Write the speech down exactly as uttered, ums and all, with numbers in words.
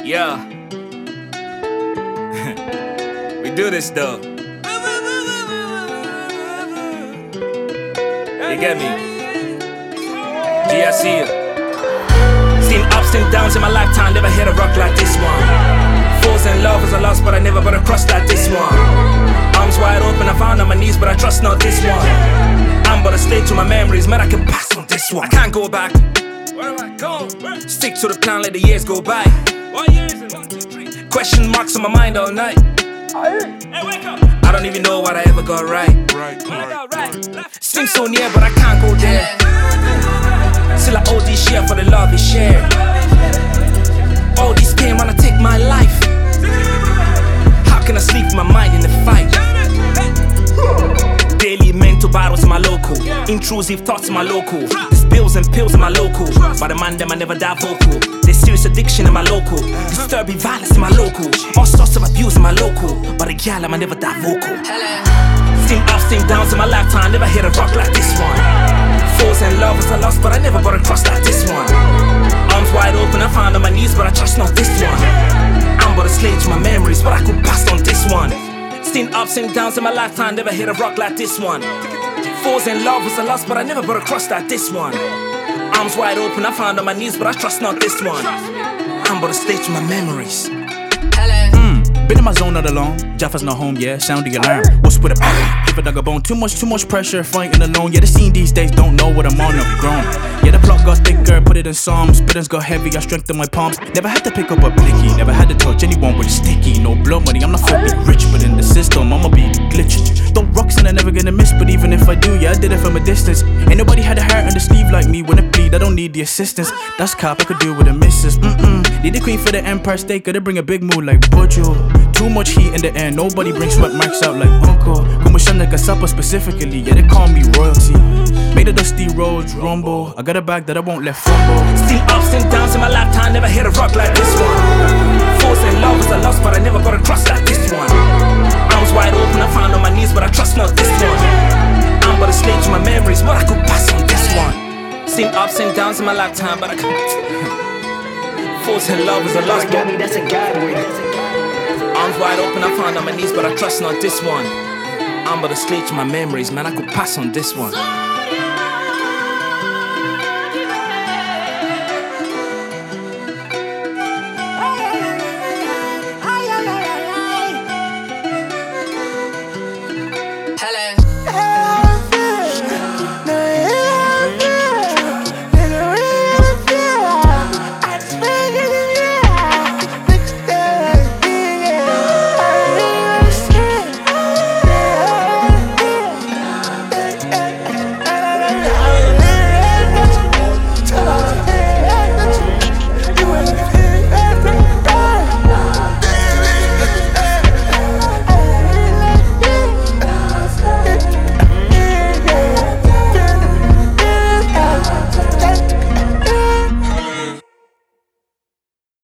Yeah. We do this though. You get me? G, I see you. Seen ups and downs in my lifetime, never hit a rock like this one. Falls and love was a loss, but I never got a cross like this one. Arms wide open, I found on my knees, but I trust not this one. I'm but a slave to my memories, man, I can pass on this one. I can't go back. Where do I go? Stick to the plan, let the years go by. What years? One, two, three. Question marks on my mind all night. Hey, wake up. I don't even know what I ever got right. Right, right, right. Seems so near, but I can't go there. Still I owe this shit for the love we share. All this pain wanna take my life. How can I sleep with my mind in the fight? Daily mental battles in my local. Intrusive thoughts in my local. There's bills and pills in my local. By the man them I never die vocal. There's serious addiction in my local. Disturbing violence in my local. All sorts of abuse in my local. But the gal I never die vocal. Seen ups and downs in my lifetime, never hit a rock like this one. Falls and love was a loss, but I never got a cross like this one. Arms wide open, I found on my knees, but I trust not this one. I'm but a slave to my memories, but I could pass on this one. Seen ups and downs in my lifetime, never hit a rock like this one. Falls and love was a loss, but I never got a cross like this one. Arms wide open, I found on my knees, but I trust not this one. I'm but a slave to my memories. Mm, been in my zone all alone. Jaffa's not home, yeah, sound the alarm. What's with a bang? Give a dog a bone. Too much, too much pressure, fighting alone. Yeah, the scene these days don't know what I'm on, I've grown. Yeah, the plot got thicker, put it in psalms. Spitters got heavy, I strengthened my palms. Never had to pick up a blicky, never had to touch anyone with a sticky. No blood money, I'm not fucking rich, but in the system, I'ma be glitching. Throw rocks and I never gonna miss, but even if I do, yeah, I did it from a distance. Ain't nobody had a heart on the sleeve like me. When it bleed, I don't need the assistance. That's cap, I could do with a missus. Mm-mm. Need the queen for the Empire State, gotta bring a big mood like Bojo. Too much heat in the air, nobody brings sweat marks out like Uncle. Kumashana Gasapa specifically, yeah, they call me royalty. Made the dusty roads rumble, I got a bag that I won't let fumble. Seen ups and downs in my lifetime, never hit a rock like this one. Falls and love was a loss, but I never got a cross like this one. Arms wide open, I found on my knees, but I trust not this one. I'm but a slave to my memories, but I could pass on this one. Seen ups and downs in my lifetime, but I can't. Falls and love was a loss, but that's a God word. arms wide open, I found on my knees, but I trust not this one. I'm but a slave to my memories, man, I could pass on this one.